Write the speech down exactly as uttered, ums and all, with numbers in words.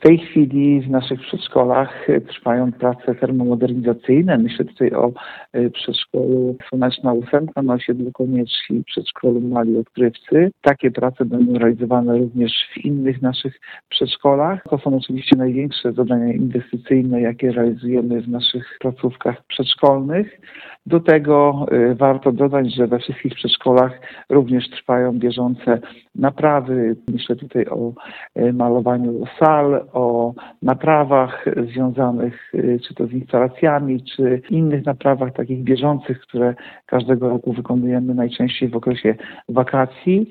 tej chwili w naszych przedszkolach trwają prace termomodernizacyjne. Myślę tutaj o przedszkolu Słoneczna Ósemka na osiedlu Konieczki, przedszkolu Mali Odkrywcy. Takie prace będą realizowane również w innych naszych przedszkolach. To są oczywiście największe zadania inwestycyjne, jakie realizujemy w naszych placówkach przedszkolnych. Do tego y, warto dodać, że we wszystkich przedszkolach również trwają bieżące naprawy. Myślę tutaj o y, malowaniu sal, o naprawach związanych y, czy to z instalacjami, czy innych naprawach takich bieżących, które każdego roku wykonujemy najczęściej w okresie wakacji.